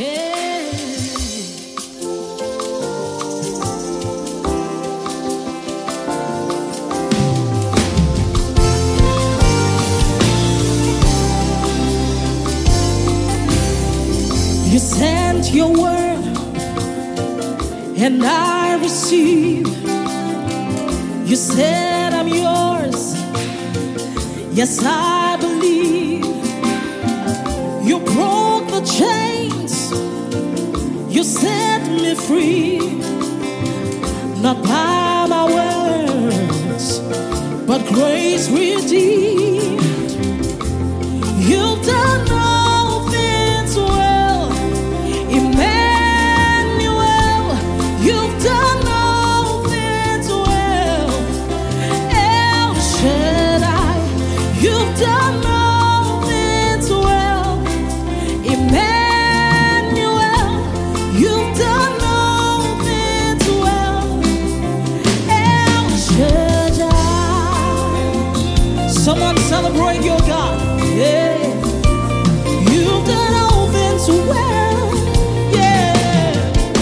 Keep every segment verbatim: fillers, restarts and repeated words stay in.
Hey. You sent your word and I receive. You said I'm yours. Yes, I believe. You broke the chains. You set me free. Not by my words, but grace redeemed. You've done all things well, Emmanuel. You've done all things well, El Shaddai. You've done all things well, Emmanuel. You've done all things well, El Shaddai. Someone celebrate your God. Yeah. You've done all things well. Yeah.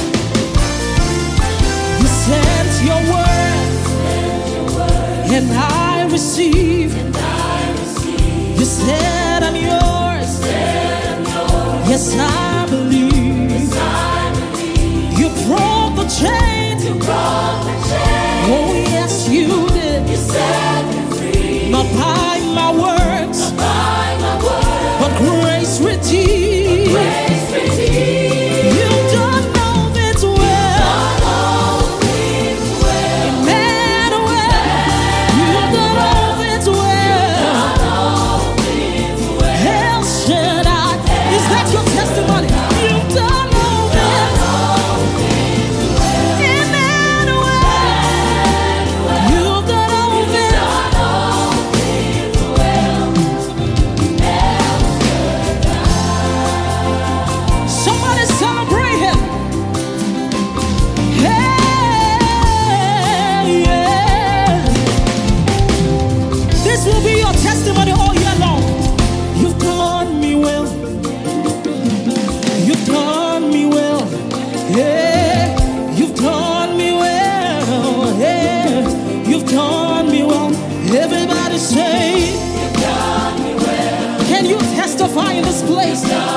You sent your word, and I receive. You said I'm yours. Yes, I believe. You broke the chains. Oh, yes, you did. Not by my words, but grace redeemed. You've done all things well, Emmanuel. You've done all things well, El Shaddai. Is that your testimony? You've done all things, Emmanuel. You've done all things. Somebody celebrate him. Hey, yeah. This will be your testimony all year long. You've done me well. You've done me well. Yeah. You've done me well. Yeah. You've done me well. Everybody say, can you testify in this place?